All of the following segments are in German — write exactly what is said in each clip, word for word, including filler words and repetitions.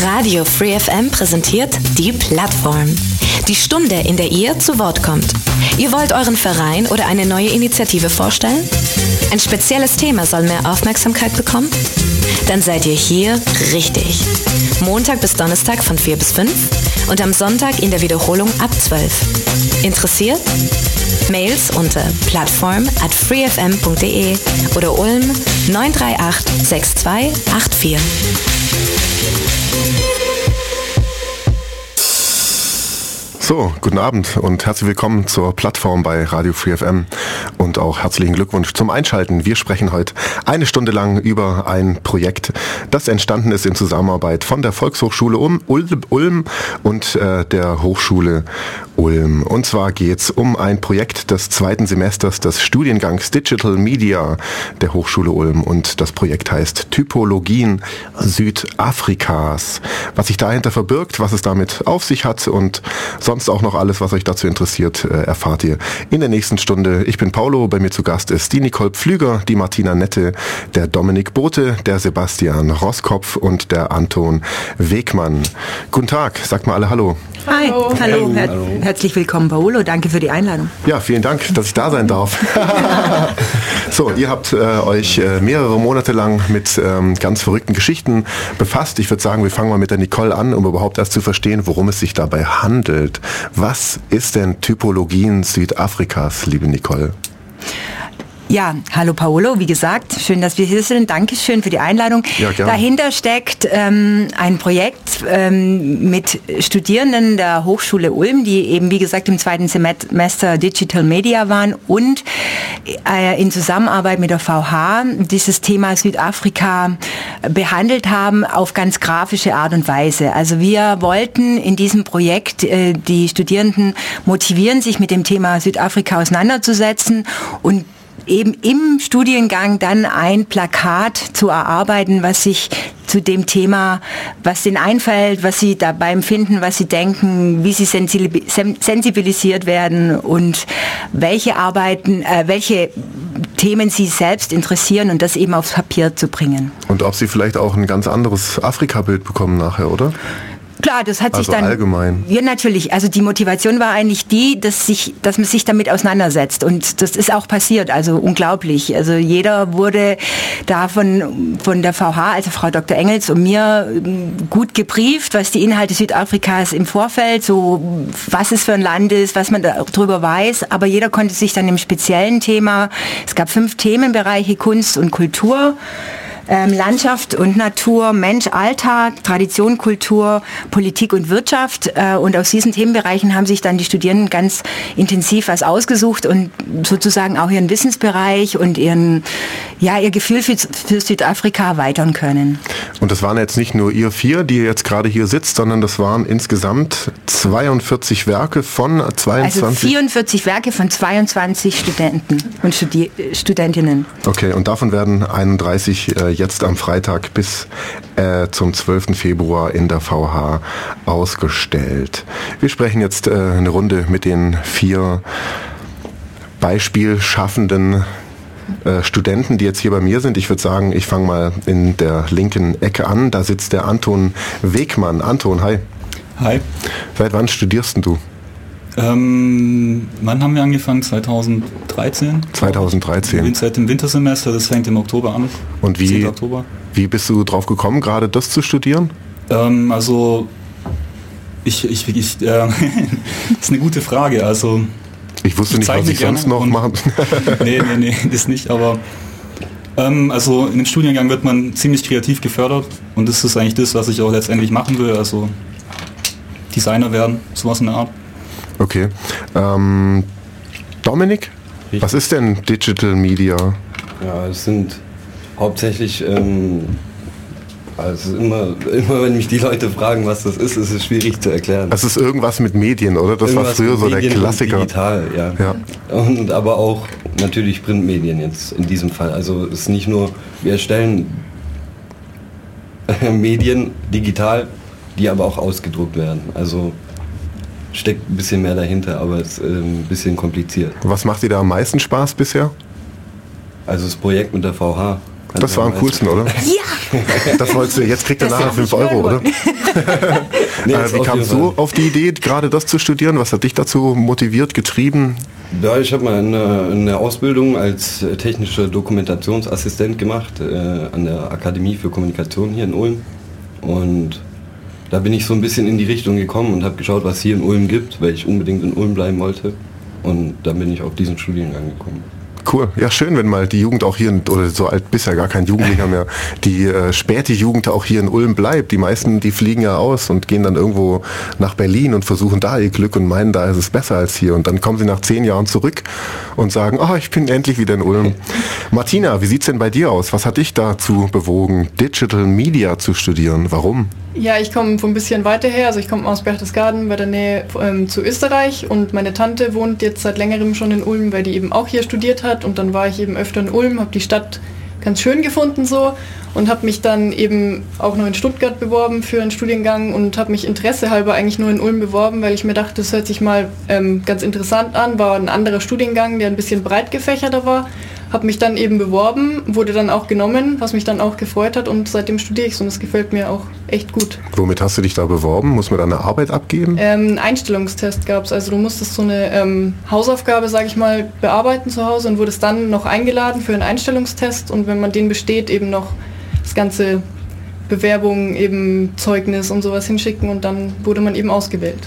Radio Free F M präsentiert die Plattform. Die Stunde, in der ihr zu Wort kommt. Ihr wollt euren Verein oder eine neue Initiative vorstellen? Ein spezielles Thema soll mehr Aufmerksamkeit bekommen? Dann seid ihr hier richtig. Montag bis Donnerstag von vier bis fünf und am Sonntag in der Wiederholung ab zwölf. Interessiert? Mails unter plattform at freefm punkt de oder Ulm neun drei acht sechs zwei acht vier. So, guten Abend und herzlich willkommen zur Plattform bei Radio Free F M und auch herzlichen Glückwunsch zum Einschalten. Wir sprechen heute eine Stunde lang über ein Projekt, das entstanden ist in Zusammenarbeit von der Volkshochschule Ulm und äh, der Hochschule Ulm. Und zwar geht's um ein Projekt des zweiten Semesters des Studiengangs Digital Media der Hochschule Ulm und das Projekt heißt Typologien Südafrikas. Was sich dahinter verbirgt, was es damit auf sich hat und sonst auch noch alles, was euch dazu interessiert, erfahrt ihr in der nächsten Stunde. Ich bin Paulo, bei mir zu Gast ist die Nicole Pflüger, die Martina Nette, der Dominik Bote, der Sebastian Roskopf und der Anton Wegmann. Guten Tag, sagt mal alle Hallo. Hi, hallo, hallo. Her- hallo. Herzlich willkommen, Paolo. Danke für die Einladung. Ja, vielen Dank, dass ich da sein darf. So, ihr habt äh, euch äh, mehrere Monate lang mit ähm, ganz verrückten Geschichten befasst. Ich würde sagen, wir fangen mal mit der Nicole an, um überhaupt erst zu verstehen, worum es sich dabei handelt. Was ist denn Typologien Südafrikas, liebe Nicole? Ja, hallo Paolo, wie gesagt, schön, dass wir hier sind. Dankeschön für die Einladung. Ja, gerne. Dahinter steckt ähm, ein Projekt ähm, mit Studierenden der Hochschule Ulm, die eben, wie gesagt, im zweiten Semester Digital Media waren und äh, in Zusammenarbeit mit der V H dieses Thema Südafrika behandelt haben auf ganz grafische Art und Weise. Also wir wollten in diesem Projekt äh, die Studierenden motivieren, sich mit dem Thema Südafrika auseinanderzusetzen und eben im Studiengang dann ein Plakat zu erarbeiten, was sich zu dem Thema, was denen einfällt, was sie dabei empfinden, was sie denken, wie sie sensibilisiert werden und welche Arbeiten, äh, welche Themen sie selbst interessieren und das eben aufs Papier zu bringen. Und ob sie vielleicht auch ein ganz anderes Afrika-Bild bekommen nachher, oder? Klar, das hat sich also dann... allgemein. Ja, natürlich. Also die Motivation war eigentlich die, dass, sich, dass man sich damit auseinandersetzt. Und das ist auch passiert, also unglaublich. Also jeder wurde da von, von der V H, also Frau Doktor Engels und mir, gut gebrieft, was die Inhalte Südafrikas im Vorfeld, so was es für ein Land ist, was man darüber weiß. Aber jeder konnte sich dann im speziellen Thema, es gab fünf Themenbereiche, Kunst und Kultur, Ähm, Landschaft und Natur, Mensch, Alltag, Tradition, Kultur, Politik und Wirtschaft. Äh, und aus diesen Themenbereichen haben sich dann die Studierenden ganz intensiv was ausgesucht und sozusagen auch ihren Wissensbereich und ihren, ja, ihr Gefühl für, für Südafrika erweitern können. Und das waren jetzt nicht nur ihr vier, die jetzt gerade hier sitzt, sondern das waren insgesamt zweiundvierzig Werke von zweiundzwanzig... Also vierundvierzig Werke von zweiundzwanzig Studenten und Studi- Studentinnen. Okay, und davon werden einunddreißig äh, jetzt am Freitag bis äh, zum zwölften Februar in der V H ausgestellt. Wir sprechen jetzt äh, eine Runde mit den vier beispielschaffenden äh, Studenten, die jetzt hier bei mir sind. Ich würde sagen, ich fange mal in der linken Ecke an. Da sitzt der Anton Wegmann. Anton, hi. Hi. Seit wann studierst du? Ähm, wann haben wir angefangen? zweitausenddreizehn? zweitausenddreizehn. Seit dem Wintersemester, das fängt im Oktober an. Und wie, Oktober. wie bist du drauf gekommen, gerade das zu studieren? Ähm, also, ich, ich, ich äh, das ist eine gute Frage. Also, ich wusste nicht, was ich sonst noch machen. nee, nee, nee, das nicht, aber ähm, also in dem Studiengang wird man ziemlich kreativ gefördert und das ist eigentlich das, was ich auch letztendlich machen will, also Designer werden, sowas in der Art. Okay. Ähm, Dominik, ich. Was ist denn Digital Media? Ja, es sind hauptsächlich, ähm, also immer, immer wenn mich die Leute fragen, was das ist, ist es schwierig zu erklären. Es ist irgendwas mit Medien, oder? Das irgendwas war früher so der Klassiker. Und digital, ja. ja. Und aber auch natürlich Printmedien jetzt in diesem Fall. Also es ist nicht nur, wir erstellen Medien digital, die aber auch ausgedruckt werden. Also steckt ein bisschen mehr dahinter, aber es ist äh, ein bisschen kompliziert. Was macht dir da am meisten Spaß bisher? Also das Projekt mit der V H. Das war am coolsten, oder? Ja! Das wolltest du, jetzt kriegt er nachher fünf Euro, oder? nee, äh, wie kamst du auf die Idee, gerade das zu studieren? Was hat dich dazu motiviert, getrieben? Ja, ich habe mal eine, eine Ausbildung als technischer Dokumentationsassistent gemacht äh, an der Akademie für Kommunikation hier in Ulm. Und da bin ich so ein bisschen in die Richtung gekommen und habe geschaut, was hier in Ulm gibt, weil ich unbedingt in Ulm bleiben wollte. Und dann bin ich auf diesen Studiengang gekommen. Cool. Ja, schön, wenn mal die Jugend auch hier, oder so alt bist ja gar kein Jugendlicher mehr, die äh, späte Jugend auch hier in Ulm bleibt. Die meisten, die fliegen ja aus und gehen dann irgendwo nach Berlin und versuchen da ihr Glück und meinen, da ist es besser als hier. Und dann kommen sie nach zehn Jahren zurück und sagen, oh, ich bin endlich wieder in Ulm. Martina, wie sieht's denn bei dir aus? Was hat dich dazu bewogen, Digital Media zu studieren? Warum? Ja, ich komme von ein bisschen weiter her, also ich komme aus Berchtesgaden bei der Nähe ähm, zu Österreich und meine Tante wohnt jetzt seit längerem schon in Ulm, weil die eben auch hier studiert hat und dann war ich eben öfter in Ulm, habe die Stadt ganz schön gefunden so und habe mich dann eben auch noch in Stuttgart beworben für einen Studiengang und habe mich interessehalber eigentlich nur in Ulm beworben, weil ich mir dachte, das hört sich mal ähm, ganz interessant an, war ein anderer Studiengang, der ein bisschen breit gefächerter war. Habe mich dann eben beworben, wurde dann auch genommen, was mich dann auch gefreut hat und seitdem studiere ich es und es gefällt mir auch echt gut. Womit hast du dich da beworben? Muss man da eine Arbeit abgeben? Ähm, einen Einstellungstest gab es, also du musstest so eine ähm, Hausaufgabe, sage ich mal, bearbeiten zu Hause und wurdest dann noch eingeladen für einen Einstellungstest und wenn man den besteht, eben noch das ganze Bewerbung, eben Zeugnis und sowas hinschicken und dann wurde man eben ausgewählt.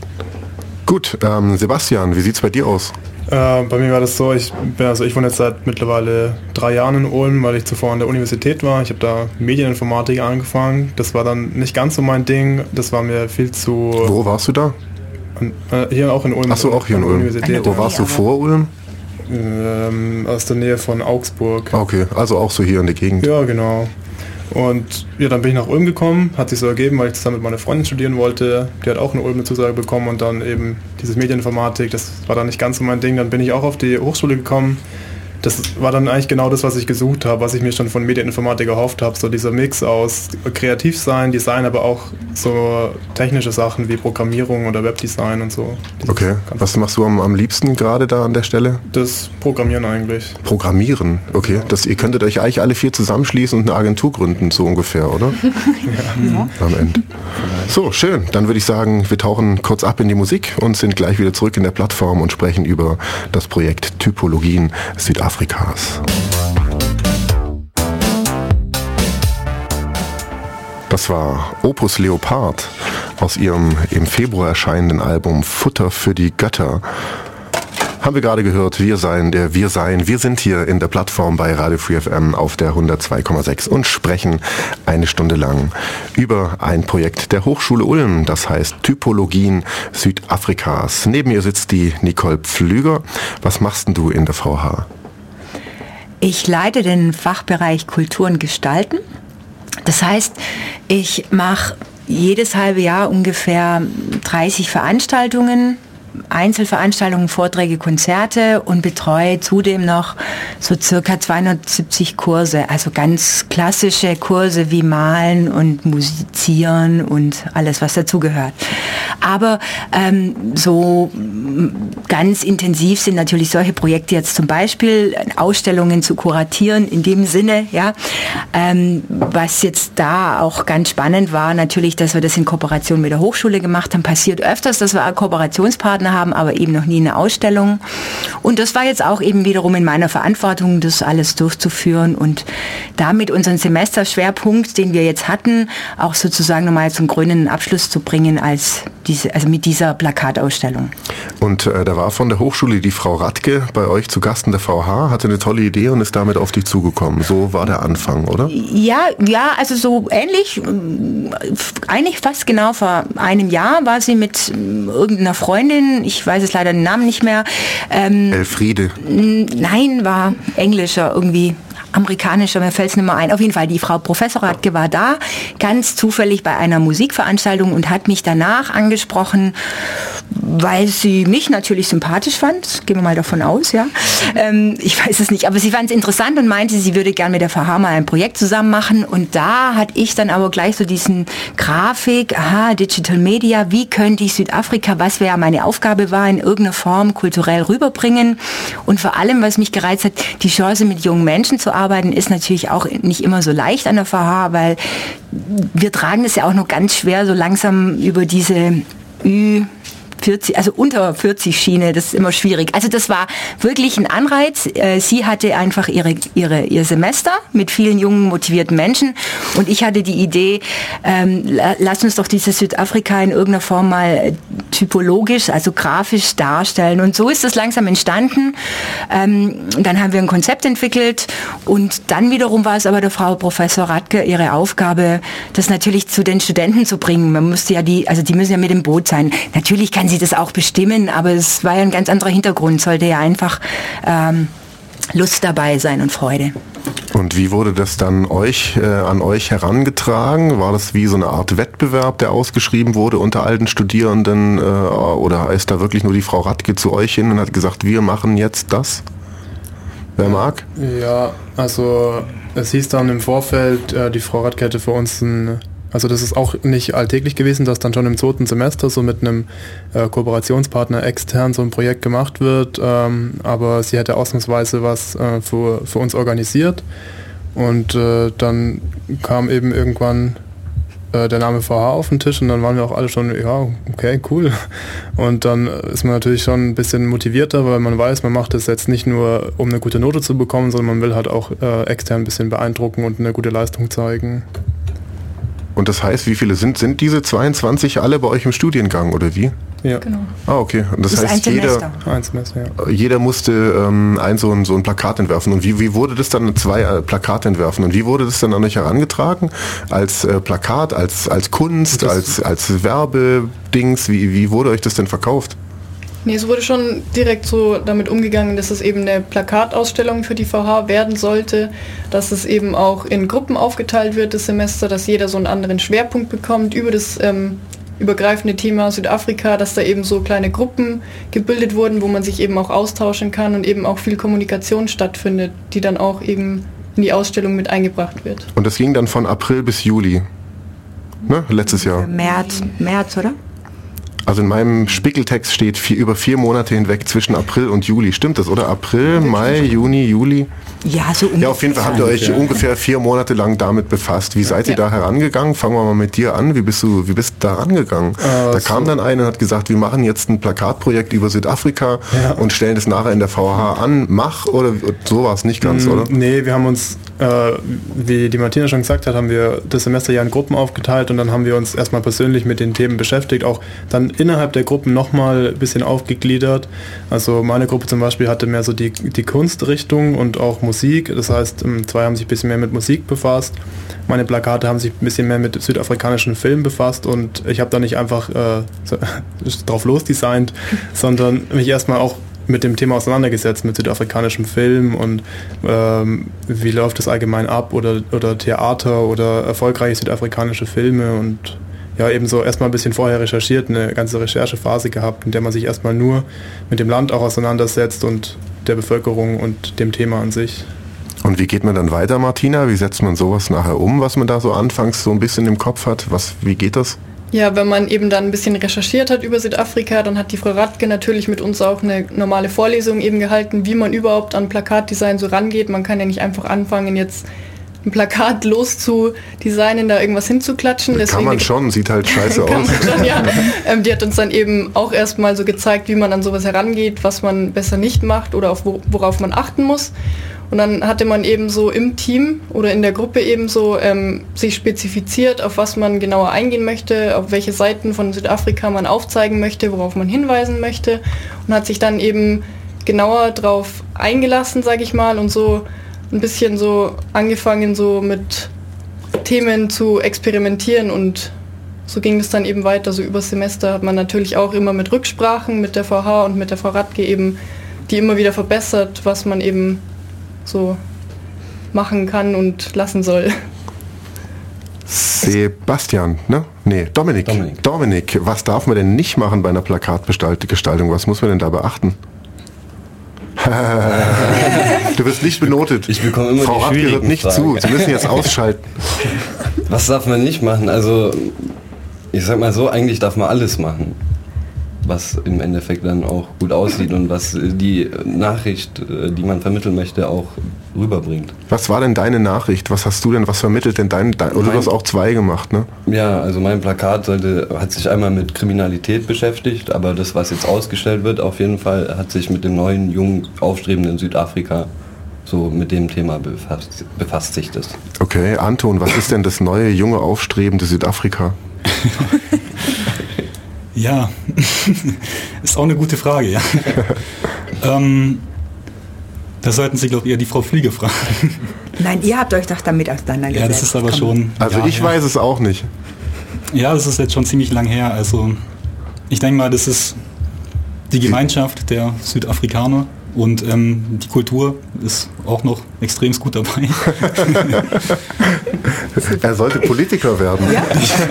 Gut, ähm, Sebastian, wie sieht's bei dir aus? Äh, bei mir war das so, ich, bin, also ich wohne jetzt seit mittlerweile drei Jahren in Ulm, weil ich zuvor an der Universität war. Ich habe da Medieninformatik angefangen. Das war dann nicht ganz so mein Ding. Das war mir viel zu... Wo warst du da? An, äh, hier auch in Ulm. Ach so, auch hier in Ulm. Universität, Wo ja. warst du vor Ulm? Ähm, aus der Nähe von Augsburg. Okay, also auch so hier in der Gegend. Ja, genau. Und ja, dann bin ich nach Ulm gekommen, hat sich so ergeben, weil ich zusammen mit meiner Freundin studieren wollte. Die hat auch in Ulm eine Zusage bekommen und dann eben dieses Medieninformatik, das war dann nicht ganz so mein Ding. Dann bin ich auch auf die Hochschule gekommen. Das war dann eigentlich genau das, was ich gesucht habe, was ich mir schon von Medieninformatik erhofft habe. So dieser Mix aus kreativ sein, Design, aber auch so technische Sachen wie Programmierung oder Webdesign und so. Dieses Okay, was machst du am, am liebsten gerade da an der Stelle? Das Programmieren eigentlich. Programmieren, okay. Das, ihr könntet euch eigentlich alle vier zusammenschließen und eine Agentur gründen, so ungefähr, oder? Ja. Am Ende. So, schön. Dann würde ich sagen, wir tauchen kurz ab in die Musik und sind gleich wieder zurück in der Plattform und sprechen über das Projekt Typologien Südafrikas. Das war Opus Leopard aus ihrem im Februar erscheinenden Album Futter für die Götter. Haben wir gerade gehört, wir sein, der wir sein. Wir sind hier in der Plattform bei Radio Free F M auf der hundertzwei Komma sechs und sprechen eine Stunde lang über ein Projekt der Hochschule Ulm, das heißt Typologien Südafrikas. Neben mir sitzt die Nicole Pflüger. Was machst denn du in der V H? Ich leite den Fachbereich Kultur und Gestalten. Das heißt, ich mache jedes halbe Jahr ungefähr dreißig Veranstaltungen, Einzelveranstaltungen, Vorträge, Konzerte und betreue zudem noch so circa zweihundertsiebzig Kurse, also ganz klassische Kurse wie Malen und Musizieren und alles, was dazugehört. Aber ähm, so ganz intensiv sind natürlich solche Projekte jetzt zum Beispiel, Ausstellungen zu kuratieren in dem Sinne, ja. Ähm, was jetzt da auch ganz spannend war, natürlich, dass wir das in Kooperation mit der Hochschule gemacht haben. Passiert öfters, dass wir Kooperationspartner haben, aber eben noch nie eine Ausstellung. Und das war jetzt auch eben wiederum in meiner Verantwortung, das alles durchzuführen und damit unseren Semesterschwerpunkt, den wir jetzt hatten, auch sozusagen nochmal zum krönenden Abschluss zu bringen als diese, also mit dieser Plakatausstellung. Und äh, da war von der Hochschule die Frau Radke bei euch zu Gast in der V H, hatte eine tolle Idee und ist damit auf dich zugekommen. So war der Anfang, oder? Ja, ja, also so ähnlich, eigentlich fast genau vor einem Jahr war sie mit irgendeiner Freundin, ich weiß es leider den Namen nicht mehr. Ähm, Elfriede. Nein, war englischer irgendwie. Amerikanischer, mir fällt es nicht mehr ein. Auf jeden Fall, die Frau Professor Radke war da, ganz zufällig bei einer Musikveranstaltung und hat mich danach angesprochen, weil sie mich natürlich sympathisch fand. Gehen wir mal davon aus, ja. Ähm, ich weiß es nicht, aber sie fand es interessant und meinte, sie würde gerne mit der V H mal ein Projekt zusammen machen. Und da hatte ich dann aber gleich so diesen Grafik, aha, Digital Media, wie könnte ich Südafrika, was wäre meine Aufgabe war, in irgendeiner Form kulturell rüberbringen. Und vor allem, was mich gereizt hat, die Chance mit jungen Menschen zu arbeiten, arbeiten, ist natürlich auch nicht immer so leicht an der V H, weil wir tragen das ja auch noch ganz schwer so langsam über diese Ü vierzig, also unter vierzig Schiene, das ist immer schwierig. Also das war wirklich ein Anreiz. Sie hatte einfach ihre, ihre, ihr Semester mit vielen jungen, motivierten Menschen und ich hatte die Idee, ähm, lass uns doch dieses Südafrika in irgendeiner Form mal typologisch, also grafisch darstellen. Und so ist das langsam entstanden. Ähm, dann haben wir ein Konzept entwickelt und dann wiederum war es aber der Frau Professor Radke ihre Aufgabe, das natürlich zu den Studenten zu bringen. Man musste ja die, also die müssen ja mit im Boot sein. Natürlich kann sie das auch bestimmen, aber es war ja ein ganz anderer Hintergrund, sollte ja einfach ähm, Lust dabei sein und Freude. Und wie wurde das dann euch äh, an euch herangetragen? War das wie so eine Art Wettbewerb, der ausgeschrieben wurde unter allen Studierenden? Äh, oder ist da wirklich nur die Frau Radke zu euch hin und hat gesagt, wir machen jetzt das? Wer mag? Ja, also es hieß dann im Vorfeld, äh, die Frau Radke hätte für uns ein... Also das ist auch nicht alltäglich gewesen, dass dann schon im zweiten Semester so mit einem äh, Kooperationspartner extern so ein Projekt gemacht wird, ähm, aber sie hätte ausnahmsweise was äh, für, für uns organisiert und äh, dann kam eben irgendwann äh, der Name V H auf den Tisch und dann waren wir auch alle schon, ja, okay, cool. Und dann ist man natürlich schon ein bisschen motivierter, weil man weiß, man macht das jetzt nicht nur, um eine gute Note zu bekommen, sondern man will halt auch äh, extern ein bisschen beeindrucken und eine gute Leistung zeigen. Und das heißt, wie viele sind, sind diese zweiundzwanzig alle bei euch im Studiengang, oder wie? Ja. Genau. Ah, okay. Und das, Das ist heißt, ein jeder, Semester. Ein Semester, ja. jeder musste ähm, ein, so, ein so ein Plakat entwerfen. Und wie, wie wurde das dann, zwei äh, Plakate entwerfen? Und wie wurde das dann an euch herangetragen? Als äh, Plakat, als, als Kunst, als, als Werbedings? Wie, wie wurde euch das denn verkauft? Nee, es wurde schon direkt so damit umgegangen, dass es eben eine Plakatausstellung für die V H werden sollte, dass es eben auch in Gruppen aufgeteilt wird, das Semester, dass jeder so einen anderen Schwerpunkt bekommt über das ähm, übergreifende Thema Südafrika, dass da eben so kleine Gruppen gebildet wurden, wo man sich eben auch austauschen kann und eben auch viel Kommunikation stattfindet, die dann auch eben in die Ausstellung mit eingebracht wird. Und das ging dann von April bis Juli, ne? Letztes Jahr. März, März, oder? Also in meinem Spiegeltext steht vier, über vier Monate hinweg zwischen April und Juli. Stimmt das, oder? April, Mai, Juni, Juli? Ja, so ungefähr. Ja, auf jeden Fall habt ihr euch ungefähr vier Monate lang damit befasst. Wie seid ihr Ja. da herangegangen? Fangen wir mal mit dir an. Wie bist du, wie bist du da rangegangen? Äh, da so. kam dann einer und hat gesagt, wir machen jetzt ein Plakatprojekt über Südafrika Ja. und stellen das nachher in der V H an. Mach, oder so war es nicht ganz, Mm, oder? Nee, wir haben uns, äh, wie die Martina schon gesagt hat, haben wir das Semester ja in Gruppen aufgeteilt und dann haben wir uns erstmal persönlich mit den Themen beschäftigt, auch dann innerhalb der Gruppen nochmal ein bisschen aufgegliedert. Also meine Gruppe zum Beispiel hatte mehr so die, die Kunstrichtung und auch Musik, das heißt, zwei haben sich ein bisschen mehr mit Musik befasst. Meine Plakate haben sich ein bisschen mehr mit südafrikanischen Filmen befasst und ich habe da nicht einfach äh, so, drauf losdesignt, sondern mich erstmal auch mit dem Thema auseinandergesetzt, mit südafrikanischem Film und ähm, wie läuft das allgemein ab oder, oder Theater oder erfolgreiche südafrikanische Filme und ja, eben so erstmal ein bisschen vorher recherchiert, eine ganze Recherchephase gehabt, in der man sich erstmal nur mit dem Land auch auseinandersetzt und der Bevölkerung und dem Thema an sich. Und wie geht man dann weiter, Martina? Wie setzt man sowas nachher um, was man da so anfangs so ein bisschen im Kopf hat? Was, wie geht das? Ja, wenn man eben dann ein bisschen recherchiert hat über Südafrika, dann hat die Frau Radke natürlich mit uns auch eine normale Vorlesung eben gehalten, wie man überhaupt an Plakatdesign so rangeht. Man kann ja nicht einfach anfangen, jetzt ein Plakat loszudesignen, da irgendwas hinzuklatschen. Kann Deswegen man schon, sieht halt scheiße kann aus. man schon, ja. ähm, die hat uns dann eben auch erstmal so gezeigt, wie man an sowas herangeht, was man besser nicht macht oder auf wo, worauf man achten muss. Und dann hatte man eben so im Team oder in der Gruppe eben so ähm, sich spezifiziert, auf was man genauer eingehen möchte, auf welche Seiten von Südafrika man aufzeigen möchte, worauf man hinweisen möchte und hat sich dann eben genauer drauf eingelassen, sage ich mal, und so ein bisschen so angefangen, so mit Themen zu experimentieren und so ging es dann eben weiter. So übers Semester hat man natürlich auch immer mit Rücksprachen mit der V H und mit der Frau Radke eben die immer wieder verbessert, was man eben so machen kann und lassen soll. Sebastian, ne? Nee, Dominik. Dominik. Dominik, was darf man denn nicht machen bei einer Plakatgestaltung? Was muss man denn da beachten? Du wirst nicht benotet. Ich bekomme immer Frau die Radke hört schwierigen nicht Fragen. zu. Sie müssen jetzt ausschalten. Was darf man nicht machen? Also, ich sag mal so, eigentlich darf man alles machen, was im Endeffekt dann auch gut aussieht und was die Nachricht, die man vermitteln möchte, auch rüberbringt. Was war denn deine Nachricht? Was hast du denn, was vermittelt denn dein, dein oder du hast auch zwei gemacht, ne? Ja, also mein Plakat sollte, hat sich einmal mit Kriminalität beschäftigt, aber das, was jetzt ausgestellt wird, auf jeden Fall hat sich mit dem neuen, jungen, aufstrebenden Südafrika, so mit dem Thema befasst, befasst sich das. Okay, Anton, was ist denn das neue, junge, aufstrebende Südafrika? Ja, ist auch eine gute Frage, ja. ähm, da sollten Sie, glaube ich, eher die Frau Flieger fragen. Nein, ihr habt euch doch damit auseinandergesetzt. Ja, das ist aber schon... Also ja, ich ja. weiß es auch nicht. Ja, das ist jetzt schon ziemlich lang her. Also ich denke mal, das ist die Gemeinschaft der Südafrikaner und ähm, die Kultur ist auch noch extrem gut dabei. Er sollte Politiker werden. Ja?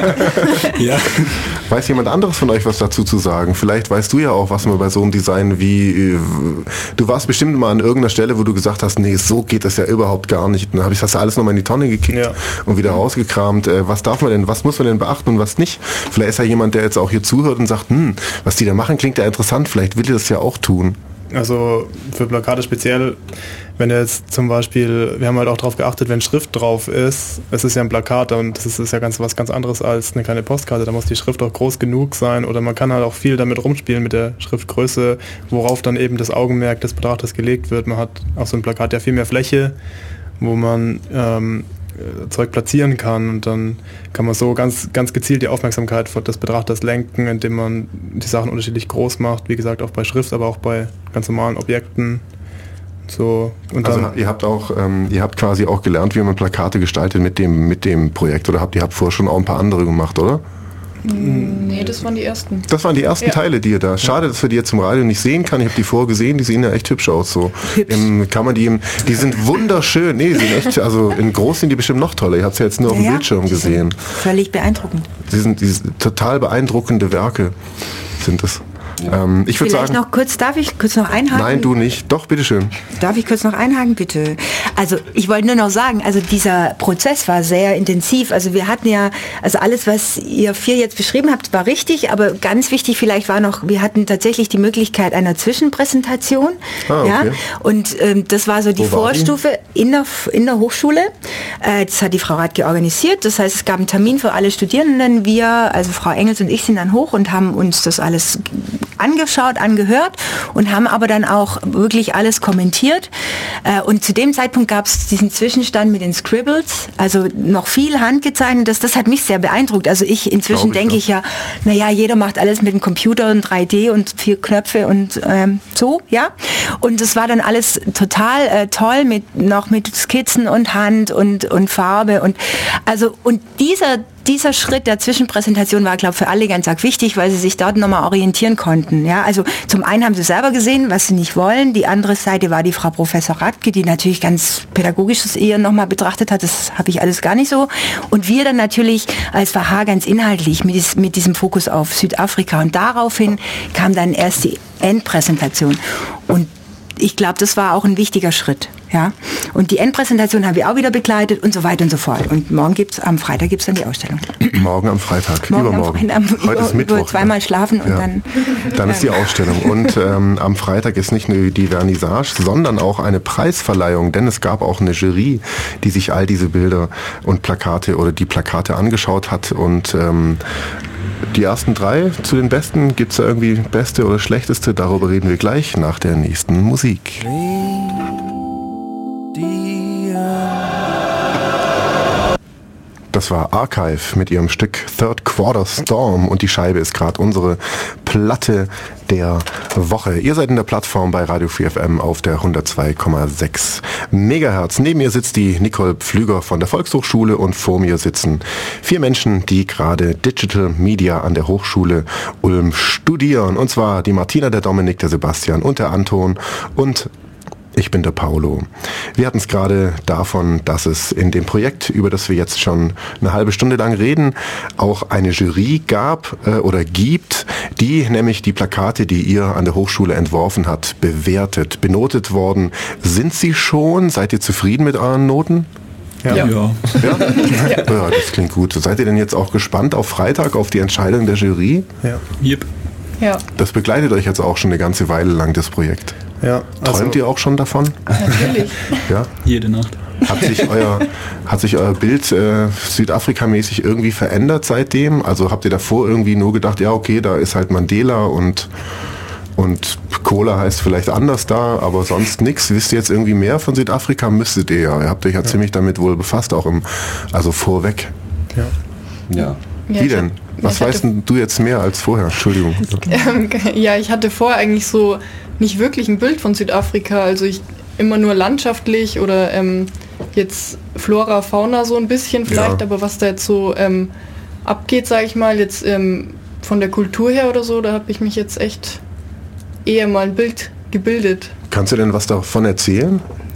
Ja. Weiß jemand anderes von euch was dazu zu sagen? Vielleicht weißt du ja auch, was man bei so einem Design wie... Du warst bestimmt mal an irgendeiner Stelle, wo du gesagt hast, nee, so geht das ja überhaupt gar nicht. Dann habe ich das alles nochmal in die Tonne gekickt Ja. und wieder rausgekramt. Was darf man denn, was muss man denn beachten und was nicht? Vielleicht ist ja jemand, der jetzt auch hier zuhört und sagt, hm, was die da machen, klingt ja interessant. Vielleicht will die das ja auch tun. Also für Plakate speziell, wenn jetzt zum Beispiel, wir haben halt auch darauf geachtet, wenn Schrift drauf ist, es ist ja ein Plakat und das ist, ist ja ganz was ganz anderes als eine kleine Postkarte, da muss die Schrift auch groß genug sein oder man kann halt auch viel damit rumspielen mit der Schriftgröße, worauf dann eben das Augenmerk des Betrachters gelegt wird. Man hat auf so einem Plakat ja viel mehr Fläche, wo man ähm, Zeug platzieren kann und dann kann man so ganz, ganz gezielt die Aufmerksamkeit des Betrachters lenken, indem man die Sachen unterschiedlich groß macht, wie gesagt auch bei Schrift, aber auch bei ganz normalen Objekten. So, und Also dann, ihr habt auch, ähm, ihr habt quasi auch gelernt, wie man Plakate gestaltet mit dem, mit dem Projekt oder habt ihr habt vorher schon auch ein paar andere gemacht, oder? Nee, das waren die ersten. Das waren die ersten Ja. Teile, die ihr da. Schade, dass wir die jetzt zum Radio nicht sehen kann. Ich habe die vorher gesehen, die sehen ja echt hübsch aus. So. Hübsch. Im, kann man die, im, die sind wunderschön. Nee, die sind echt, also in groß sind die bestimmt noch toller. Ihr habt es ja jetzt nur auf dem Ja, Bildschirm die gesehen. sind Völlig beeindruckend. Die sind, die sind total beeindruckende Werke sind es. Ähm, ich würde Vielleicht sagen, noch kurz, darf ich kurz noch einhaken? nein, du nicht. Doch, bitteschön. Darf ich kurz noch einhaken, bitte? Also ich wollte nur noch sagen, also dieser Prozess war sehr intensiv. Also wir hatten ja, also alles, was ihr vier jetzt beschrieben habt, war richtig, aber ganz wichtig vielleicht war noch, wir hatten tatsächlich die Möglichkeit einer Zwischenpräsentation. Ah, okay. Ja? Und ähm, das war so die Wo war die? Vorstufe in der, in der Hochschule. Äh, das hat die Frau Radke organisiert. Das heißt, es gab einen Termin für alle Studierenden. Wir, also Frau Engels und ich, sind dann hoch und haben uns das alles angeschaut, angehört und haben aber dann auch wirklich alles kommentiert. Äh, und zu dem Zeitpunkt gab es diesen Zwischenstand mit den Scribbles, also noch viel handgezeichnet. Das, das hat mich sehr beeindruckt. Also ich inzwischen Glaub ich, denke ja. ich ja, naja, jeder macht alles mit dem Computer und drei D und vier Knöpfe und ähm, so, ja. Und das war dann alles total äh, toll mit noch mit Skizzen und Hand und und Farbe und also und dieser Dieser Schritt der Zwischenpräsentation war, glaube ich, für alle ganz arg wichtig, weil sie sich dort nochmal orientieren konnten. Ja, also zum einen haben sie selber gesehen, was sie nicht wollen. Die andere Seite war die Frau Professor Radke, die natürlich ganz pädagogisches eher nochmal betrachtet hat. Das habe ich alles gar nicht so. Und wir dann natürlich als V H ganz inhaltlich mit, dies, mit diesem Fokus auf Südafrika. Und daraufhin kam dann erst die Endpräsentation. Und ich glaube, das war auch ein wichtiger Schritt. Ja? Und die Endpräsentation haben wir auch wieder begleitet und so weiter und so fort. Und morgen gibt's, am Freitag gibt es dann die Ausstellung. Morgen am Freitag, Morgen übermorgen. Am Freitag, Heute ist über, Mittwoch. zweimal schlafen und Ja. dann... Dann ist die Ausstellung. Und ähm, am Freitag ist nicht nur die Vernissage, sondern auch eine Preisverleihung, denn es gab auch eine Jury, die sich all diese Bilder und Plakate oder die Plakate angeschaut hat. Und ähm, die ersten drei zu den besten, gibt es da irgendwie beste oder schlechteste? Darüber reden wir gleich nach der nächsten Musik. Das war Archive mit ihrem Stück Third Quarter Storm und die Scheibe ist gerade unsere Platte der Woche. Ihr seid in der Plattform bei Radio vier F M auf der hundertzwei Komma sechs Megahertz. Neben mir sitzt die Nicole Pflüger von der Volkshochschule und vor mir sitzen vier Menschen, die gerade Digital Media an der Hochschule Ulm studieren. Und zwar die Martina, der Dominik, der Sebastian und der Anton und ich bin der Paolo. Wir hatten es gerade davon, dass es in dem Projekt, über das wir jetzt schon eine halbe Stunde lang reden, auch eine Jury gab äh, oder gibt, die nämlich die Plakate, die ihr an der Hochschule entworfen habt, bewertet, benotet worden. Sind sie schon? Seid ihr zufrieden mit euren Noten? ja. Ja. Ja? Ja, das klingt gut. Seid ihr denn jetzt auch gespannt auf Freitag, auf die Entscheidung der Jury? Ja. Yep. Ja. Das begleitet euch jetzt auch schon eine ganze Weile lang, das Projekt. Ja, also Träumt ihr auch schon davon? Natürlich. Ja. Jede Nacht. Hat sich euer, hat sich euer Bild äh, Südafrika-mäßig irgendwie verändert seitdem? Also habt ihr davor irgendwie nur gedacht, ja okay, da ist halt Mandela und, und Cola heißt vielleicht anders da, aber sonst nichts. Wisst ihr jetzt irgendwie mehr von Südafrika? Müsstet ihr ja. Ihr habt euch ja, ja ziemlich damit wohl befasst, auch im, also vorweg. Ja. Ja. Wie denn? Was ja, weißt denn du jetzt mehr als vorher? Entschuldigung. Ja, ich hatte vorher eigentlich so nicht wirklich ein Bild von Südafrika. Also ich immer nur landschaftlich oder ähm, jetzt Flora, Fauna so ein bisschen vielleicht, ja. Aber was da jetzt so ähm, abgeht, sage ich mal, jetzt ähm, von der Kultur her oder so, da habe ich mich jetzt echt eher mal ein Bild gebildet. Kannst du denn was davon erzählen?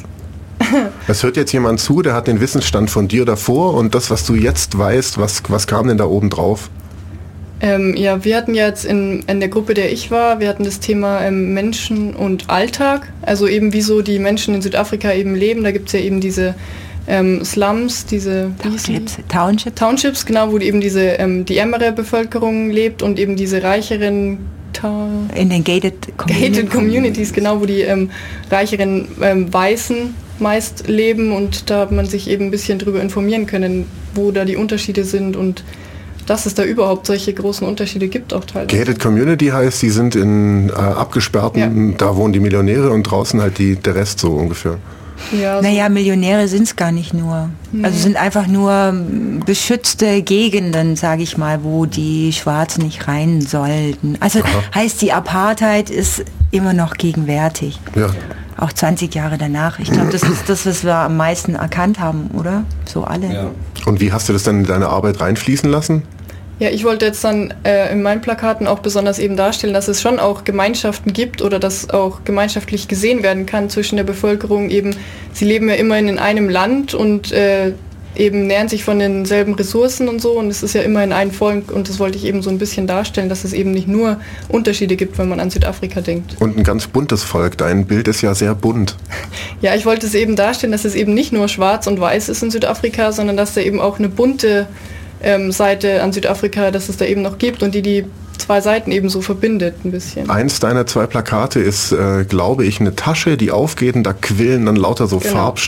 Es hört jetzt jemand zu, der hat den Wissensstand von dir davor und das, was du jetzt weißt, was, was kam denn da oben drauf? Ähm, ja, wir hatten jetzt in, in der Gruppe, der ich war, wir hatten das Thema ähm, Menschen und Alltag, also eben wieso die Menschen in Südafrika eben leben. Da gibt es ja eben diese ähm, Slums, diese Townships, Townships, Townships, genau, wo eben diese ähm, die ärmere Bevölkerung lebt und eben diese reicheren Ta- in den gated, gated Communities, genau, wo die ähm, reicheren ähm, Weißen meist leben und da hat man sich eben ein bisschen drüber informieren können, wo da die Unterschiede sind und dass es da überhaupt solche großen Unterschiede gibt auch teilweise. Gated Community heißt, die sind in äh, abgesperrten, ja. Da wohnen die Millionäre und draußen halt die, der Rest so ungefähr. Ja, so. Naja, Millionäre sind es gar nicht nur. Nee. Also sind einfach nur beschützte Gegenden, sage ich mal, wo die Schwarzen nicht rein sollten. Also Aha. heißt, die Apartheid ist immer noch gegenwärtig. Ja. Auch zwanzig Jahre danach. Ich glaube, das ist das, was wir am meisten erkannt haben, oder? So alle. Ja. Und wie hast du das dann in deine Arbeit reinfließen lassen? Ja, ich wollte jetzt dann äh, in meinen Plakaten auch besonders eben darstellen, dass es schon auch Gemeinschaften gibt oder dass auch gemeinschaftlich gesehen werden kann zwischen der Bevölkerung. Eben, sie leben ja immerhin in einem Land und äh, eben nähern sich von denselben Ressourcen und so und es ist ja immerhin ein Volk und das wollte ich eben so ein bisschen darstellen, dass es eben nicht nur Unterschiede gibt, wenn man an Südafrika denkt. Und ein ganz buntes Volk, dein Bild ist ja sehr bunt. Ja, ich wollte es eben darstellen, dass es eben nicht nur schwarz und weiß ist in Südafrika, sondern dass da eben auch eine bunte ähm, Seite an Südafrika, dass es da eben noch gibt und die die zwei Seiten eben so verbindet ein bisschen. Eins deiner zwei Plakate ist, äh, glaube ich, eine Tasche, die aufgeht und da quillen dann lauter so genau. Farb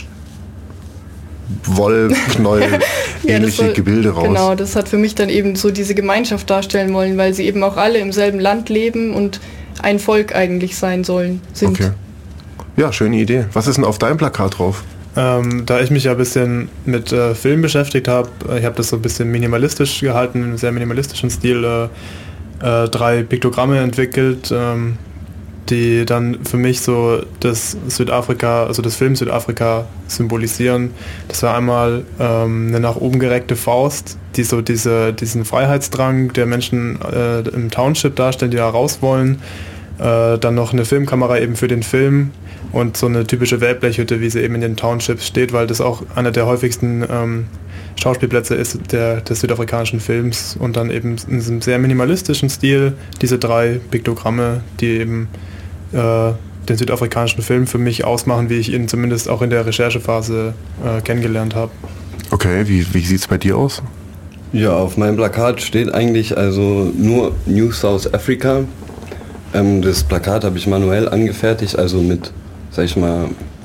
Wollknäuel, ja, ähnliche soll, Gebilde raus. Genau, das hat für mich dann eben so diese Gemeinschaft darstellen wollen, weil sie eben auch alle im selben Land leben und ein Volk eigentlich sein sollen, sind. Okay. Ja, schöne Idee. Was ist denn auf deinem Plakat drauf? Ähm, da ich mich ja ein bisschen mit äh, Film beschäftigt habe, ich habe das so ein bisschen minimalistisch gehalten, in einem sehr minimalistischen Stil, äh, äh, drei Piktogramme entwickelt, ähm, die dann für mich so das Südafrika, also das Film Südafrika symbolisieren. Das war einmal ähm, eine nach oben gereckte Faust, die so diese, diesen Freiheitsdrang der Menschen äh, im Township darstellen, die da raus wollen. Äh, dann noch eine Filmkamera eben für den Film und so eine typische Wellblechhütte, wie sie eben in den Townships steht, weil das auch einer der häufigsten ähm, Schauspielplätze ist der, des südafrikanischen Films. Und dann eben in einem sehr minimalistischen Stil diese drei Piktogramme, die eben äh, den südafrikanischen Film für mich ausmachen, wie ich ihn zumindest auch in der Recherchephase äh, kennengelernt habe. Okay, wie, wie sieht es bei dir aus? Ja, auf meinem Plakat steht eigentlich also nur New South Africa. Ähm, das Plakat habe ich manuell angefertigt, also mit, sag ich mal,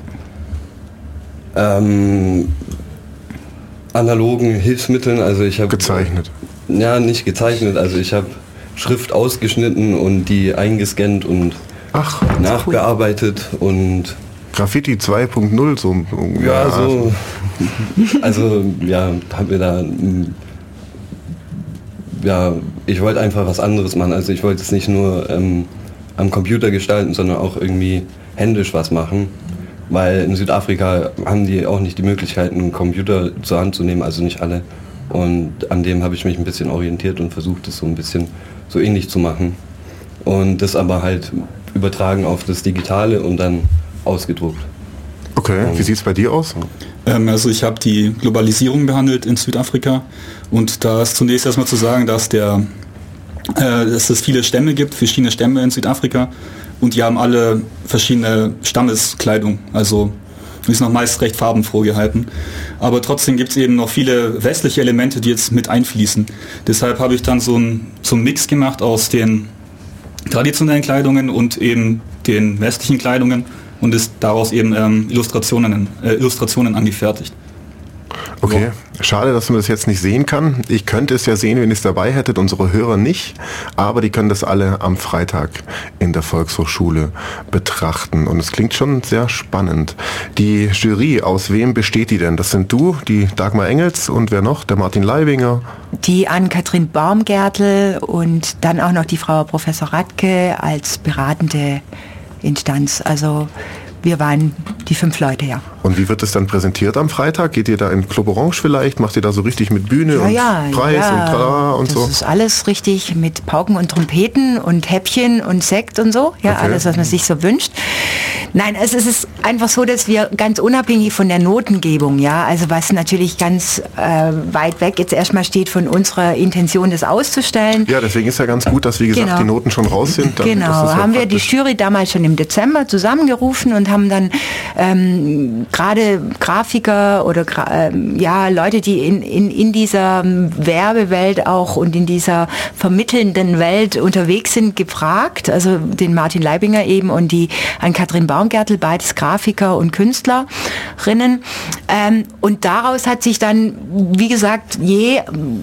ähm, analogen Hilfsmitteln. Also ich habe gezeichnet. Ja, nicht gezeichnet. Also ich habe Schrift ausgeschnitten und die eingescannt und Ach, nachbearbeitet und Graffiti zwei Punkt null so. Ja, so. Also ja, haben wir da. Ja, ich wollte einfach was anderes machen. Also ich wollte es nicht nur ähm, am Computer gestalten, sondern auch irgendwie händisch was machen. Weil in Südafrika haben die auch nicht die Möglichkeit, einen Computer zur Hand zu nehmen, also nicht alle. Und an dem habe ich mich ein bisschen orientiert und versucht, es so ein bisschen so ähnlich zu machen. Und das aber halt übertragen auf das Digitale und dann ausgedruckt. Okay, wie sieht es bei dir aus? Ähm, also ich habe die Globalisierung behandelt in Südafrika und da ist zunächst erstmal zu sagen, dass, der, äh, dass es viele Stämme gibt, verschiedene Stämme in Südafrika und die haben alle verschiedene Stammeskleidung, also ist noch meist recht farbenfroh gehalten. Aber trotzdem gibt es eben noch viele westliche Elemente, die jetzt mit einfließen. Deshalb habe ich dann so einen so einen Mix gemacht aus den traditionellen Kleidungen und eben den westlichen Kleidungen und ist daraus eben ähm, Illustrationen, äh, Illustrationen angefertigt. Okay, schade, dass man das jetzt nicht sehen kann. Ich könnte es ja sehen, wenn ihr es dabei hättet, unsere Hörer nicht, aber die können das alle am Freitag in der Volkshochschule betrachten und es klingt schon sehr spannend. Die Jury, aus wem besteht die denn? Das sind du, die Dagmar Engels und wer noch? Der Martin Leibinger? Die Ann-Kathrin Baumgärtel und dann auch noch die Frau Professor Radke als beratende Instanz. Also wir waren die fünf Leute, ja. Und wie wird es dann präsentiert am Freitag? Geht ihr da in Club Orange vielleicht? Macht ihr da so richtig mit Bühne ja, und ja, Preis ja, und tralala und das so? Das ist alles richtig mit Pauken und Trompeten und Häppchen und Sekt und so. Ja, okay. Alles, was man sich so wünscht. Nein, also es ist einfach so, dass wir ganz unabhängig von der Notengebung, ja, also was natürlich ganz äh, weit weg jetzt erstmal steht von unserer Intention, das auszustellen. Ja, deswegen ist ja ganz gut, dass wie gesagt genau. die Noten schon raus sind. Dann, genau, das ist haben ja wir die Jury damals schon im Dezember zusammengerufen und haben dann ähm, gerade Grafiker oder ähm, ja Leute, die in, in, in dieser Werbewelt auch und in dieser vermittelnden Welt unterwegs sind, gefragt. Also den Martin Leibinger eben und die Ann-Kathrin Baumgärtel, beides Grafiker und Künstlerinnen. Ähm, und daraus hat sich dann, wie gesagt, je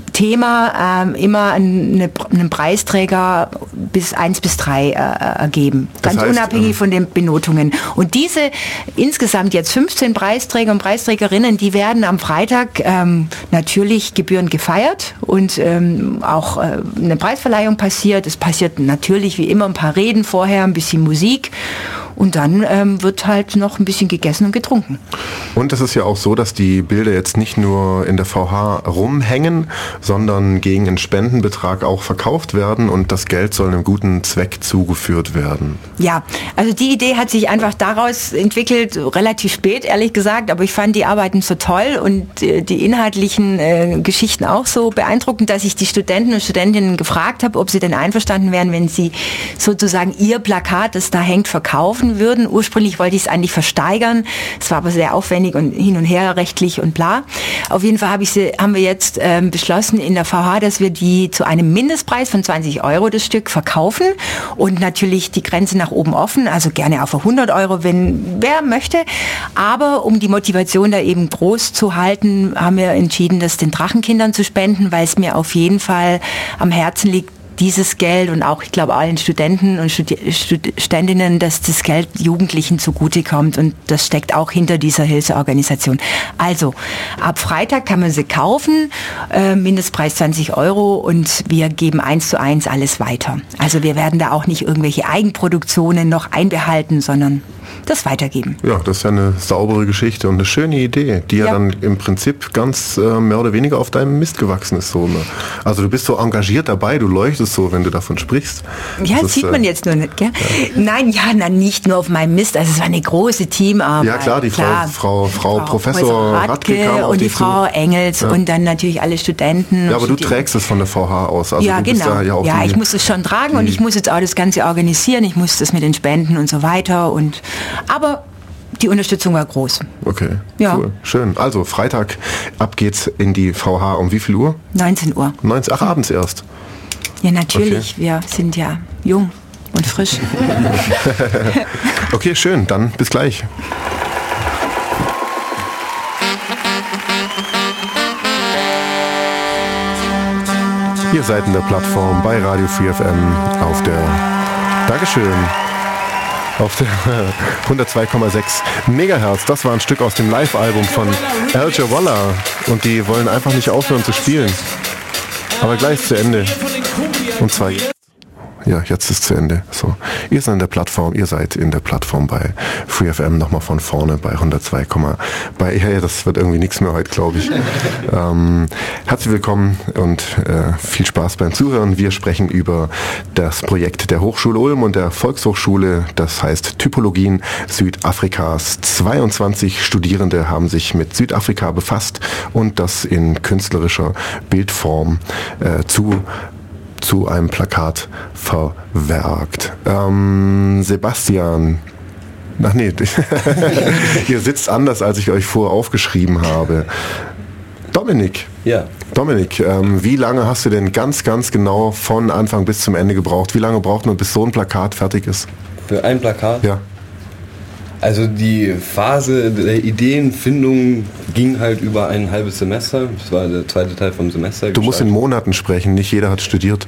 Thema ähm, immer eine, einen Preisträger bis eins bis drei äh, ergeben. Ganz das heißt, unabhängig ähm, von den Benotungen. Und diese insgesamt jetzt fünfzehn Preisträger und Preisträgerinnen, die werden am Freitag ähm, natürlich gebührend gefeiert und ähm, auch äh, eine Preisverleihung passiert. Es passiert natürlich wie immer ein paar Reden vorher, ein bisschen Musik. Und dann ähm, wird halt noch ein bisschen gegessen und getrunken. Und es ist ja auch so, dass die Bilder jetzt nicht nur in der V H rumhängen, sondern gegen einen Spendenbetrag auch verkauft werden und das Geld soll einem guten Zweck zugeführt werden. Ja, also die Idee hat sich einfach daraus entwickelt, relativ spät, ehrlich gesagt, aber ich fand die Arbeiten so toll und äh, die inhaltlichen äh, Geschichten auch so beeindruckend, dass ich die Studenten und Studentinnen gefragt habe, ob sie denn einverstanden wären, wenn sie sozusagen ihr Plakat, das da hängt, verkaufen würden. Ursprünglich wollte ich es eigentlich versteigern. Es war aber sehr aufwendig und hin und her rechtlich und bla. Auf jeden Fall habe ich sie, haben wir jetzt ähm, beschlossen in der V H, dass wir die zu einem Mindestpreis von zwanzig Euro das Stück verkaufen und natürlich die Grenze nach oben offen, also gerne auf hundert Euro, wenn wer möchte. Aber um die Motivation da eben groß zu halten, haben wir entschieden, das den Drachenkindern zu spenden, weil es mir auf jeden Fall am Herzen liegt, dieses Geld und auch, ich glaube, allen Studenten und Studi- Studentinnen, dass das Geld Jugendlichen zugutekommt und das steckt auch hinter dieser Hilfsorganisation. Also, ab Freitag kann man sie kaufen, äh, Mindestpreis zwanzig Euro und wir geben eins zu eins alles weiter. Also wir werden da auch nicht irgendwelche Eigenproduktionen noch einbehalten, sondern das weitergeben. Ja, das ist ja eine saubere Geschichte und eine schöne Idee, die ja, ja dann im Prinzip ganz äh, mehr oder weniger auf deinem Mist gewachsen ist. So, ne? Also du bist so engagiert dabei, du leuchtest so, wenn du davon sprichst. Ja, das, das sieht ist, man äh, jetzt nur nicht, gell? Ja. Nein, ja, na, nicht nur auf meinem Mist, also es war eine große Teamarbeit. Ja klar, die klar. Frau, Frau, Frau, Frau Professor Radke, Radke und die Frau zu. Engels ja. und dann natürlich alle Studenten. Ja, aber du trägst es von der V H aus. Also ja, du bist genau. Da ja, auch ja die, ich muss es schon tragen die, und ich muss jetzt auch das Ganze organisieren, ich muss das mit den Spenden und so weiter und aber die Unterstützung war groß. Okay, ja. Cool. Schön. Also Freitag, ab geht's in die V H. Um wie viel Uhr? neunzehn Uhr. neunzehn, ach, abends erst. Ja, natürlich. Okay. Wir sind ja jung und frisch. Okay, schön. Dann bis gleich. Ihr seid in der Plattform bei Radio Free F M auf der Dankeschön. Auf der hundertzwei Komma sechs Megahertz. Das war ein Stück aus dem Live-Album von Al Jawala. Und die wollen einfach nicht aufhören zu spielen. Aber gleich zu Ende. Und zwar jetzt. Ja, jetzt ist zu Ende. So, ihr seid in der Plattform, ihr seid in der Plattform bei Free F M nochmal von vorne bei hundertzwei, bei hey, das wird irgendwie nichts mehr heute, glaube ich. ähm, herzlich willkommen und äh, viel Spaß beim Zuhören. Wir sprechen über das Projekt der Hochschule Ulm und der Volkshochschule, das heißt Typologien Südafrikas. zweiundzwanzig Studierende haben sich mit Südafrika befasst und das in künstlerischer Bildform äh, zu zu einem Plakat verwerkt. Ähm, Sebastian, ach nee, ihr sitzt anders, als ich euch vorher aufgeschrieben habe. Dominik. Ja. Dominik, ähm, wie lange hast du denn ganz, ganz genau von Anfang bis zum Ende gebraucht? Wie lange braucht man, bis so ein Plakat fertig ist? Für ein Plakat? Ja. Also die Phase der Ideenfindung ging halt über ein halbes Semester. Das war der zweite Teil vom Semester. Du musst in Monaten sprechen, nicht jeder hat studiert.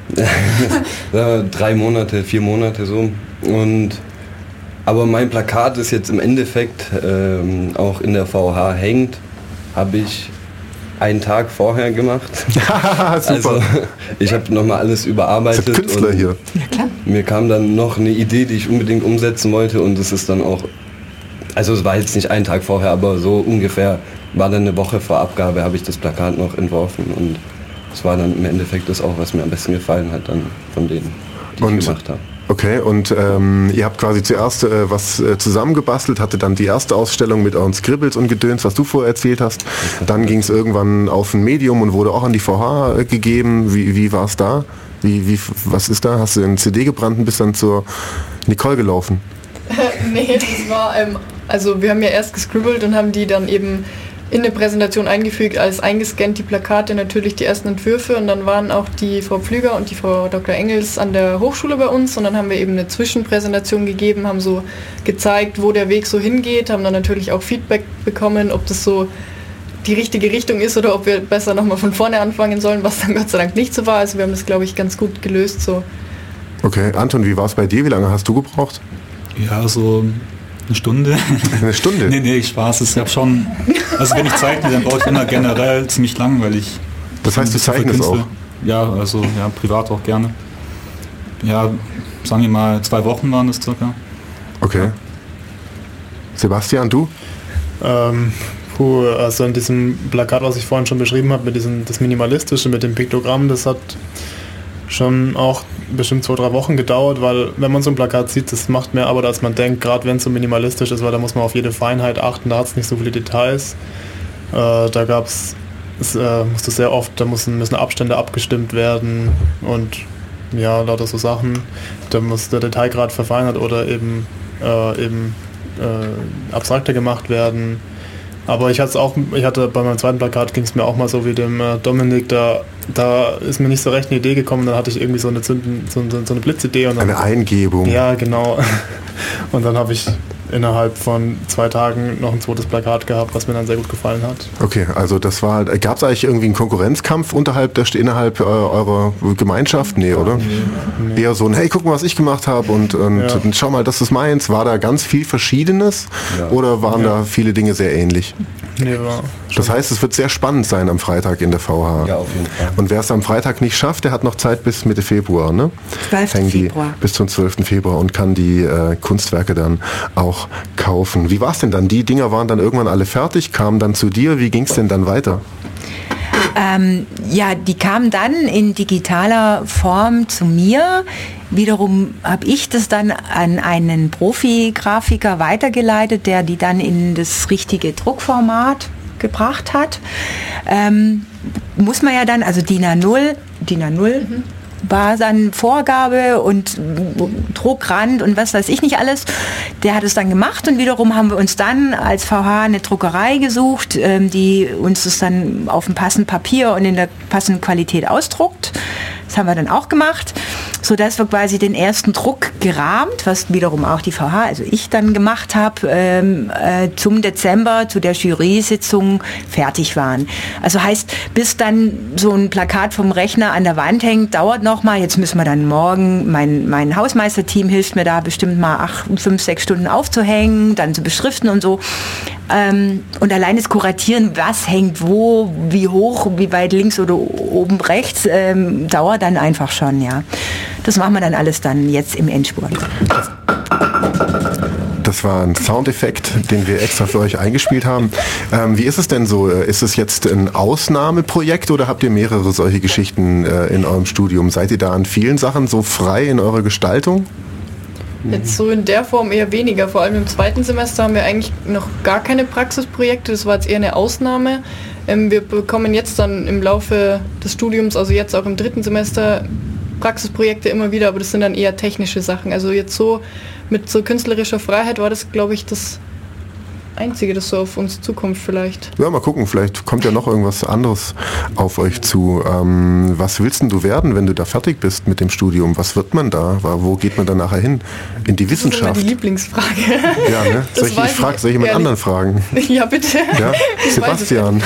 Drei Monate, vier Monate so. Und aber mein Plakat ist jetzt im Endeffekt ähm, auch in der V H hängt, habe ich einen Tag vorher gemacht. Super. Also ich habe nochmal alles überarbeitet. Das ist Künstler und hier. Ja, klar. Mir kam dann noch eine Idee, die ich unbedingt umsetzen wollte und es ist dann auch, also es war jetzt nicht einen Tag vorher, aber so ungefähr war dann eine Woche vor Abgabe, habe ich das Plakat noch entworfen und es war dann im Endeffekt das auch, was mir am besten gefallen hat dann von denen, die Und ich gemacht habe. Okay, und ähm, ihr habt quasi zuerst äh, was äh, zusammengebastelt, hatte dann die erste Ausstellung mit euren Scribbles und Gedöns, was du vorher erzählt hast. Dann ging es irgendwann auf ein Medium und wurde auch an die V H äh, gegeben. Wie, wie war es da? Wie, wie, was ist da? Hast du eine C D gebrannt und bist dann zur Nicole gelaufen? Nee, das war, ähm, also wir haben ja erst gescribbelt und haben die dann eben in eine Präsentation eingefügt, als eingescannt die Plakate, natürlich die ersten Entwürfe und dann waren auch die Frau Pflüger und die Frau Doktor Engels an der Hochschule bei uns und dann haben wir eben eine Zwischenpräsentation gegeben, haben so gezeigt, wo der Weg so hingeht, haben dann natürlich auch Feedback bekommen, ob das so die richtige Richtung ist oder ob wir besser nochmal von vorne anfangen sollen, was dann Gott sei Dank nicht so war. Also wir haben das, glaube ich, ganz gut gelöst. So. Okay, Anton, wie war es bei dir? Wie lange hast du gebraucht? Ja, so eine Stunde. Eine Stunde? nee, nee, Spaß. Ich habe schon, also wenn ich zeichne, dann brauche ich immer generell ziemlich lang, weil ich... Das heißt, du zeichnest auch? Ja, also ja, privat auch gerne. Ja, sagen wir mal, zwei Wochen waren das circa. Okay. Sebastian, du? Ähm, puh, also an diesem Plakat, was ich vorhin schon beschrieben habe, mit diesem, das Minimalistische, mit dem Piktogramm, das hat schon auch bestimmt zwei, drei Wochen gedauert, weil wenn man so ein Plakat sieht, das macht mehr Arbeit, als man denkt, gerade wenn es so minimalistisch ist, weil da muss man auf jede Feinheit achten, da hat es nicht so viele Details. Äh, da gab es, es äh, musste sehr oft, da müssen, müssen Abstände abgestimmt werden und ja, lauter so Sachen. Da muss der Detailgrad verfeinert oder eben, äh, eben äh, abstrakter gemacht werden. Aber ich hatte auch, ich hatte bei meinem zweiten Plakat ging es mir auch mal so wie dem äh, Dominik, da, da ist mir nicht so recht eine Idee gekommen, dann hatte ich irgendwie so eine Zünden, so, so eine Blitzidee. Und dann, eine Eingebung. Ja, genau. Und dann habe ich innerhalb von zwei Tagen noch ein zweites Plakat gehabt, was mir dann sehr gut gefallen hat. Okay, also das war, gab es eigentlich irgendwie einen Konkurrenzkampf unterhalb der, innerhalb äh, eurer Gemeinschaft? Nee, oder? Nee, nee. Eher so ein, hey, guck mal, was ich gemacht habe und, und ja. schau mal, das ist meins. War da ganz viel Verschiedenes ja. oder waren ja. da viele Dinge sehr ähnlich? Nee, war das heißt, es wird sehr spannend sein am Freitag in der V H. Ja, auf jeden Fall. Und wer es am Freitag nicht schafft, der hat noch Zeit bis Mitte Februar, ne? zwölften Februar. Bis zum zwölften Februar und kann die äh, Kunstwerke dann auch kaufen. Wie war es denn dann? Die Dinger waren dann irgendwann alle fertig, kamen dann zu dir. Wie ging es denn dann weiter? Ähm, ja, die kamen dann in digitaler Form zu mir. Wiederum habe ich das dann an einen Profi-Grafiker weitergeleitet, der die dann in das richtige Druckformat gebracht hat. Ähm, muss man ja dann, also D I N A null, D I N A null mhm. war dann Vorgabe und Druckrand und was weiß ich nicht alles. Der hat es dann gemacht und wiederum haben wir uns dann als V H eine Druckerei gesucht, die uns das dann auf dem passenden Papier und in der passenden Qualität ausdruckt. Das haben wir dann auch gemacht, sodass wir quasi den ersten Druck gerahmt, was wiederum auch die V H, also ich dann gemacht habe, ähm, äh, zum Dezember zu der Jury-Sitzung fertig waren. Also heißt, bis dann so ein Plakat vom Rechner an der Wand hängt, dauert noch mal. Jetzt müssen wir dann morgen, mein, mein Hausmeisterteam hilft mir da bestimmt mal acht, fünf, sechs Stunden aufzuhängen, dann zu beschriften und so. Ähm, und allein das Kuratieren, was hängt wo, wie hoch, wie weit links oder oben rechts, ähm, dauert dann einfach schon, ja. Das machen wir dann alles dann jetzt im Endspurt. Das war ein Soundeffekt, den wir extra für euch eingespielt haben. Ähm, wie ist es denn so? Ist es jetzt ein Ausnahmeprojekt oder habt ihr mehrere solche Geschichten äh, in eurem Studium? Seid ihr da an vielen Sachen so frei in eurer Gestaltung? Jetzt so in der Form eher weniger. Vor allem im zweiten Semester haben wir eigentlich noch gar keine Praxisprojekte. Das war jetzt eher eine Ausnahme. Ähm, wir bekommen jetzt dann im Laufe des Studiums, also jetzt auch im dritten Semester, Praxisprojekte immer wieder, aber das sind dann eher technische Sachen. Also jetzt so mit so künstlerischer Freiheit war das, glaube ich, das Einzige, das so auf uns zukommt vielleicht. Ja, mal gucken, vielleicht kommt ja noch irgendwas anderes auf euch zu. Ähm, was willst denn du werden, wenn du da fertig bist mit dem Studium? Was wird man da? Wo geht man dann nachher hin? In die Wissenschaft? Das ist immer die Lieblingsfrage. Ja, ne? Soll ich, ich, frag, soll ich jemand anderen fragen? Ja, bitte. Ja? Sebastian.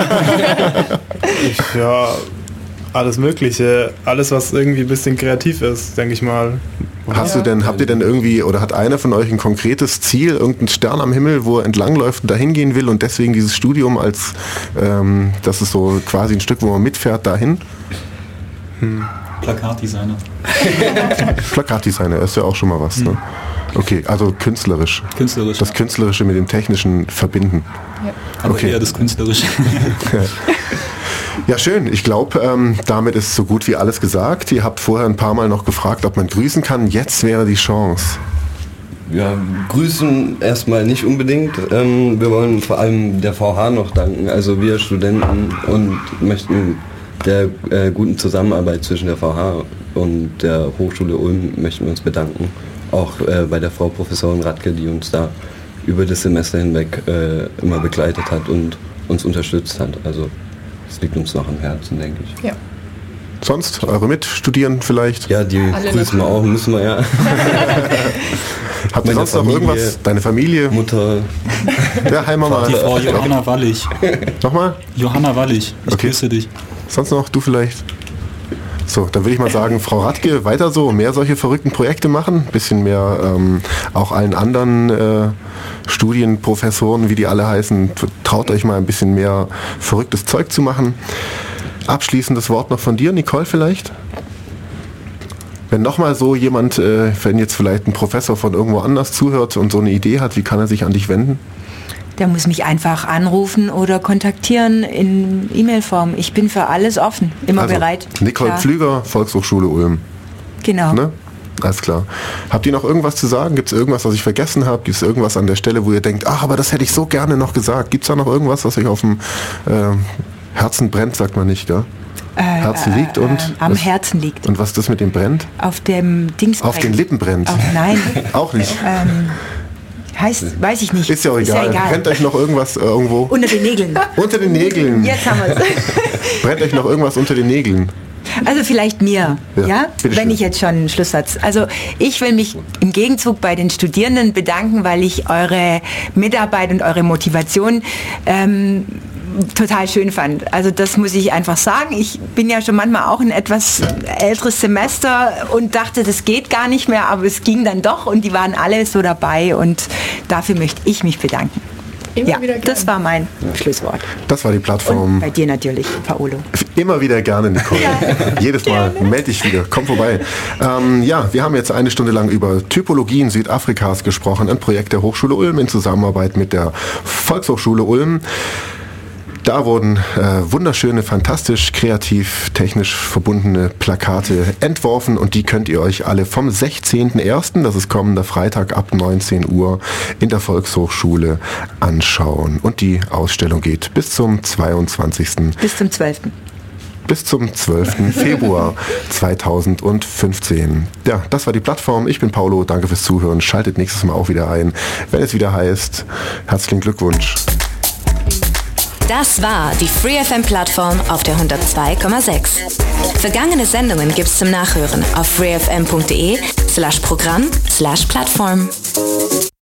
Ich, ja, alles Mögliche. Alles, was irgendwie ein bisschen kreativ ist, denke ich mal. Hast ja. du denn, habt ihr denn irgendwie, oder hat einer von euch ein konkretes Ziel, irgendein Stern am Himmel, wo er entlangläuft und dahin gehen will und deswegen dieses Studium als, ähm, das ist so quasi ein Stück, wo man mitfährt, dahin? Hm. Plakatdesigner. Plakatdesigner ist ja auch schon mal was, hm. ne? Okay, also künstlerisch. Künstlerisch. Das Künstlerische mit dem Technischen verbinden. Ja. Aber okay. eher das Künstlerische. Ja, schön. Ich glaube, ähm, damit ist so gut wie alles gesagt. Ihr habt vorher ein paar Mal noch gefragt, ob man grüßen kann. Jetzt wäre die Chance. Ja, grüßen erstmal nicht unbedingt. Ähm, wir wollen vor allem der V H noch danken, also wir Studenten, und möchten der äh, guten Zusammenarbeit zwischen der V H und der Hochschule Ulm möchten wir uns bedanken. Auch äh, bei der Frau Professorin Radke, die uns da über das Semester hinweg äh, immer begleitet hat und uns unterstützt hat. Also das liegt uns noch am Herzen, denke ich. Ja. Sonst eure Mitstudierenden vielleicht? Ja, die Alle grüßen wir auch, müssen wir ja. Habt ihr sonst noch irgendwas? Deine Familie? Mutter. Ja, hi Mama. Die Frau Johanna Wallig. Nochmal? Johanna Wallig, ich okay. grüße dich. Sonst noch? Du vielleicht? So, dann würde ich mal sagen, Frau Radke, weiter so, mehr solche verrückten Projekte machen, bisschen mehr ähm, auch allen anderen äh, Studienprofessoren, wie die alle heißen, traut euch mal ein bisschen mehr verrücktes Zeug zu machen. Abschließendes Wort noch von dir, Nicole, vielleicht? Wenn nochmal so jemand, äh, wenn jetzt vielleicht ein Professor von irgendwo anders zuhört und so eine Idee hat, wie kann er sich an dich wenden? Der muss mich einfach anrufen oder kontaktieren in E-Mail-Form. Ich bin für alles offen, immer also, bereit. Nicole Klar. Pflüger, Volkshochschule Ulm. Genau. Ne? Alles klar. Habt ihr noch irgendwas zu sagen? Gibt es irgendwas, was ich vergessen habe? Gibt es irgendwas an der Stelle, wo ihr denkt, ach, aber das hätte ich so gerne noch gesagt? Gibt es da noch irgendwas, was euch auf dem äh, Herzen brennt, sagt man nicht, gell? Äh, Herzen liegt und... Äh, am was, Herzen liegt. Und was das mit dem brennt? Auf dem Dings Auf den Lippen brennt? Auf, nein. Auch nicht? Ähm, heißt, weiß ich nicht. Ist ja auch egal. Ist ja egal. Brennt euch noch irgendwas äh, irgendwo? Unter den Nägeln. Unter den Nägeln. Jetzt haben wir es. Brennt euch noch irgendwas unter den Nägeln? Also vielleicht mir, ja, ja? Wenn schön. ich jetzt schon einen Schlusssatz. Also ich will mich im Gegenzug bei den Studierenden bedanken, weil ich eure Mitarbeit und eure Motivation ähm, total schön fand. Also das muss ich einfach sagen. Ich bin ja schon manchmal auch ein etwas älteres Semester und dachte, das geht gar nicht mehr, aber es ging dann doch und die waren alle so dabei und dafür möchte ich mich bedanken. Immer ja, wieder gern. Das war mein Schlusswort. Das war die Plattform. Und bei dir natürlich, Paolo. Immer wieder gerne, Nicole. Ja. Jedes Mal melde dich wieder, komm vorbei. Ähm, ja, wir haben jetzt eine Stunde lang über Typologien Südafrikas gesprochen, ein Projekt der Hochschule Ulm in Zusammenarbeit mit der Volkshochschule Ulm. Da wurden äh, wunderschöne, fantastisch, kreativ, technisch verbundene Plakate entworfen und die könnt ihr euch alle vom sechzehnten ersten, das ist kommender Freitag ab neunzehn Uhr in der Volkshochschule anschauen. Und die Ausstellung geht bis zum zweiundzwanzigsten Bis zum zwölften Bis zum zwölften Februar zweitausendfünfzehn. Ja, das war die Plattform. Ich bin Paolo, danke fürs Zuhören. Schaltet nächstes Mal auch wieder ein, wenn es wieder heißt, herzlichen Glückwunsch. Das war die FreeFM-Plattform auf der hundertzwei Komma sechs. Vergangene Sendungen gibt's zum Nachhören auf freefm punkt de slash Programm slash Plattform.